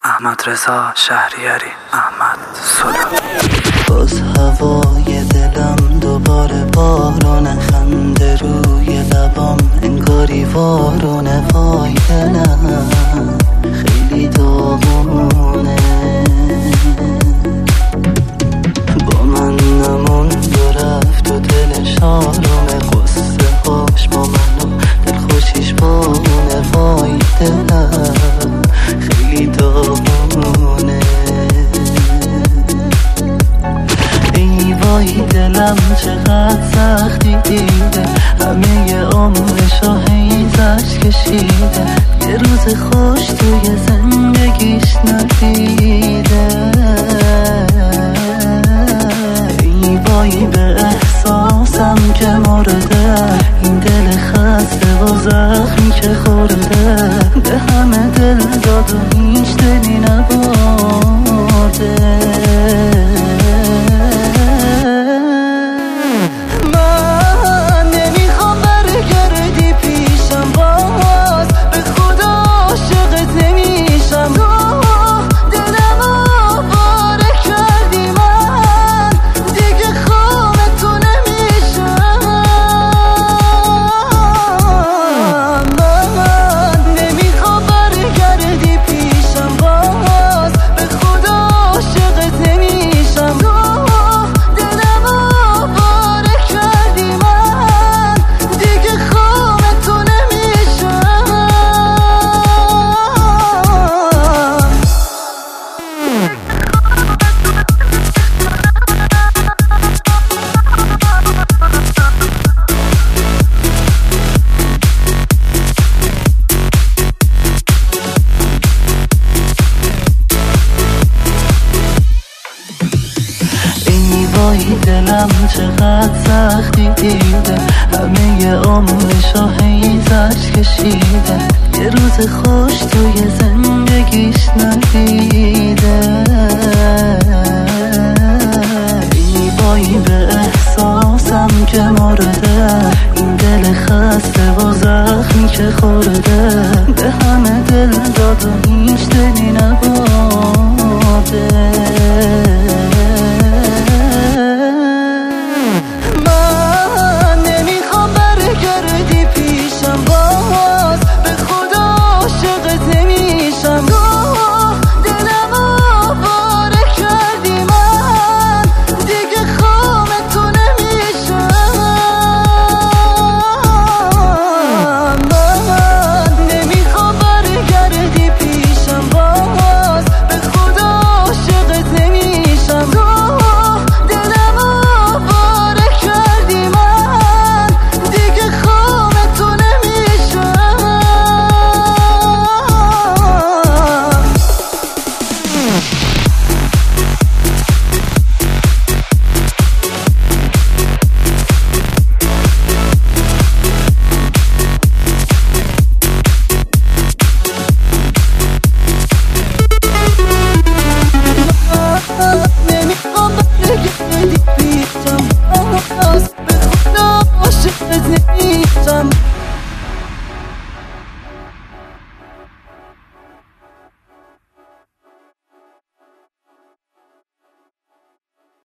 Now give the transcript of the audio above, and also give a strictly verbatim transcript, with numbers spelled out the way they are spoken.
احمد رضا شهریاری، احمد سلو. باز هوای دلم دوباره بارونه، خنده روی لبام انگاری وارونه. وای دلم خیلی داغونه، با من نموند و رفت و دلش آرومه. قصه هاش با من و دل خوشیش بامونه. وای دلم خیلی داغونه. ای وای دلم چقدر سختی دیده، همه ی عمرشو حیزش کشیده. یه روز خوش توی زندگیش ندیده. ای وای به احساسم که مرده، این دل خسته و زخمی که خورده. به همه دل داد و هیچ دلی نبرده. وای دلم چقدر سختی دیده، همه ی عمرشو حیزش کشیده. یه روز خوش توی زندگی